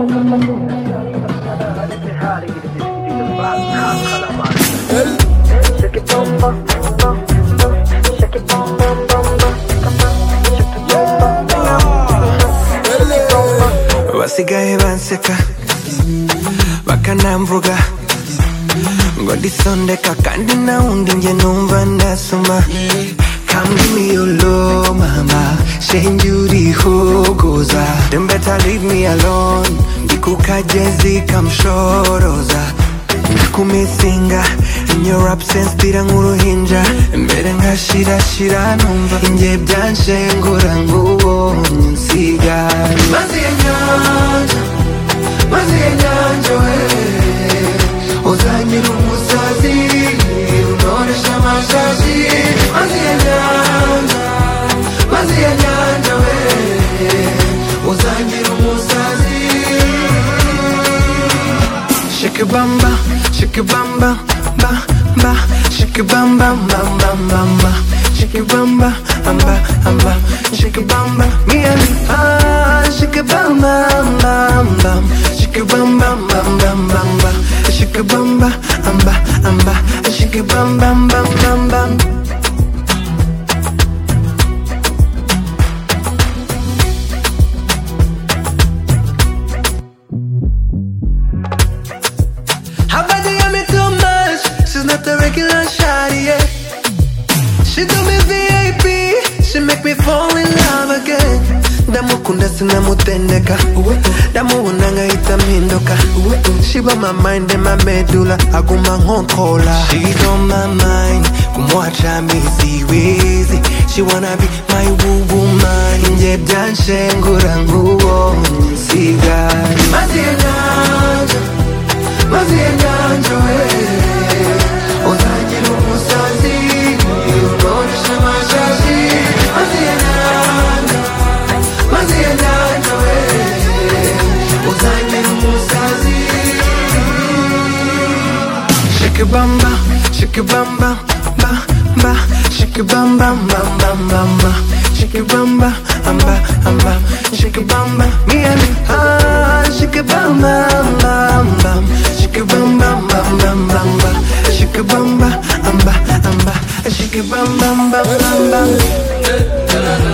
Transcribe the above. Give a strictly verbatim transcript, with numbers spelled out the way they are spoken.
basigaye banseka bakanamvuga ngo ndisondeka kandi nawundi nge numva ndasoma. Come give me your love, mama. Shenge urihogoza. Then better leave me alone. Ndikukajezi kamshoroza. Ndakumisinga in your absence tira nk'uruhinja. Mbere nkashira shira numva inge byanshengura nk'ubonye nsiga. Mazi ya nyanja, mazi ya nyanja we. Uzanyira umusazi, unoresha amashashi. Mazi ya nyanja, mazi ya nyanja we. Uzanyira umusazi. Shake it bamba, shake it bamba, ba ba. Shake it bamba, bam bam bamba. Shake it bamba, bamba bamba. Shake it bamba, me and me. Ah, shake it bamba, bam bam. Shake it bamba, bam bam bamba. Shake it bamba, bamba bamba. Shake it bamba, bam bam bam. Not a regular shawty, yeah. She do me V I P, she make me fall in love again. Ndamukunda sinamutendeka, ndamubona nkahita mpinduka. She by my mind and my medulla, aguma nkontrola. She's on my mind, kumwacha mi siwezi. She wanna be my woo man, nje byanshengura nk'ubonye nsiga. Mazi ya nyanja, mazi ya nyanja we. Uzanyira umusazi, unoresha amashashi. Mazi ya nyanja, mazi ya nyanja we. Uzanyira umusazi. Shake it bamba, shake it bamba, ba ba. Shake it bamba, bam bam bamba. Shake it bamba, bamba bamba. Shake it bamba, me and me. Ah, shake it bamba, bam bam. Shake it bamba, bam bam bamba. Shake it bamba, bamba bamba. Shake it bamba, bamba bamba.